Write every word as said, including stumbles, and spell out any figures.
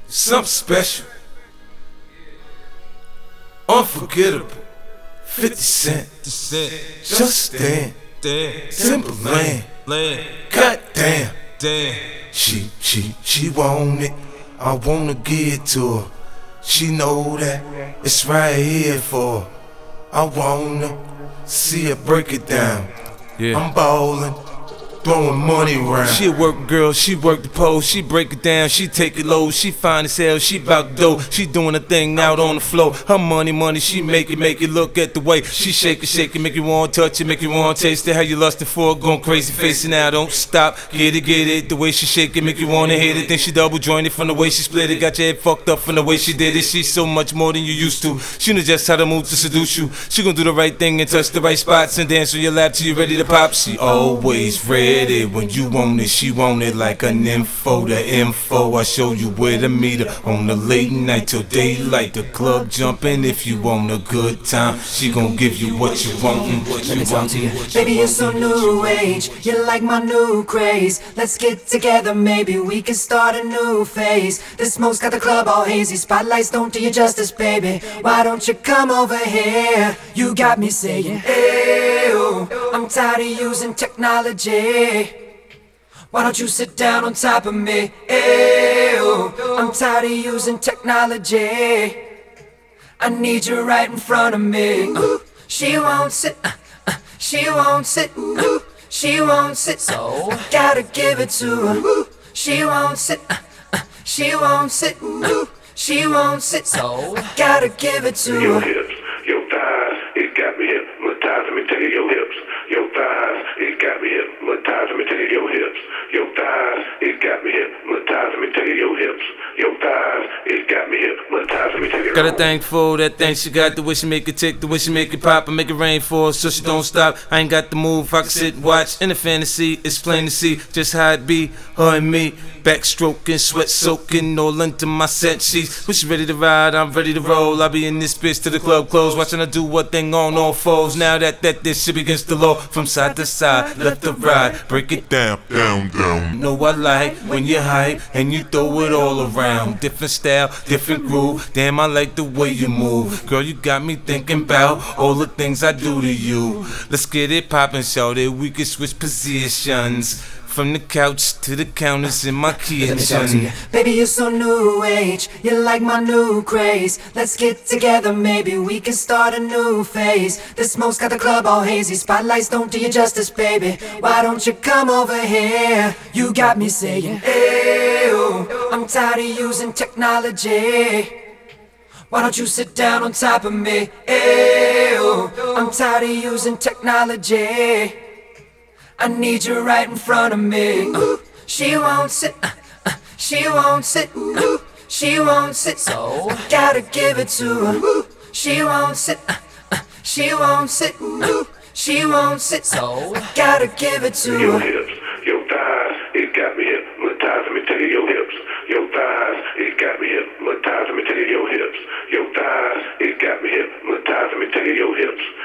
something special, unforgettable. fifty Cent, Justin, Timberland, goddamn. She, she, she want it, I wanna give it to her. She know that it's right here for her. I wanna see her break it down. Yeah. I'm ballin', throwing money around. She a work girl, she work the pole, she break it down, she take it low, she fine as hell, she bout dough, she doing a thing out on the floor. Her money, money, she make it, make it. Look at the way she shake it, shake it, make you want to touch it, make you want to taste it. How you lustin' for it, going crazy, facing out, don't stop, get it, get it. The way she shake it, make you wanna hit it. Then she double jointed from the way she split it, got your head fucked up from the way she did it. She's so much more than you used to. She knows just how to move to seduce you. She gon' do the right thing and touch the right spots and dance on your lap till you ready to pop. She always ready when you want it, she want it like an info. The info, I show you where to meet her on the late night till daylight. The club jumping if you want a good time. She gon' give you what you want. What Let you me talk want. to you. Baby, you're so new age. You like my new craze. Let's get together, maybe we can start a new phase. This smoke's got the club all hazy. Spotlights don't do you justice, baby. Why don't you come over here? You got me saying, ew. I'm tired of using technology. Why don't you sit down on top of me? Ew. I'm tired of using technology. I need you right in front of me. Ooh, she won't sit. Uh, uh, she won't sit. Uh, she won't sit. So I gotta give it to her. Ooh, she won't sit. Uh, uh, she won't sit. Uh, she won't sit. So I gotta give it to Your her. hips, your thighs, it got me hypnotized. Let me tell you, your hips, your thighs, it got me hypnotized. Let me tell you, your hips, your thighs, it got me hypnotized. Let me tell you, your hips, your thighs, it got me hypnotized. Let me tell you. Got a thing for that thing she got, the way she make it tick, the way she make it pop, and make it rain for her so she don't stop. I ain't got the move, I can sit and watch. In the fantasy, it's plain to see just how it be, her and me. Backstroking, sweat soaking, all into my set sheets. When she ready to ride, I'm ready to roll. I be in this bitch till the club close, watching her do what thing on all fours. Now that that this shit against the law, from side to side, left to right, break it down, down, down. Know I like when you hype and you throw it all around. Different style, different groove. Damn, I like the way you move, girl. You got me thinking about all the things I do to you. Let's get it poppin', shout it. We can switch positions. From the couch to the counters in my kitchen. Baby, you're so new age. You like my new craze. Let's get together, maybe we can start a new phase. This smoke's got the club all hazy. Spotlights don't do you justice, baby. Why don't you come over here? You got me saying, ew. I'm tired of using technology. Why don't you sit down on top of me? Ew. I'm tired of using technology. I need you right in front of me. Ooh, she won't sit. Uh, uh, she won't sit. Uh, she won't sit. So I gotta give it to her. Ooh, she won't sit. Uh, uh, she won't sit. Uh, she won't sit. So I gotta give it to Your her. hips, your thighs, it got me hypnotized. Let me tell you, your hips, your thighs, it got me hypnotized. Let me tell you, your hips, your thighs, it got me hypnotized. Let me tell you, your hips.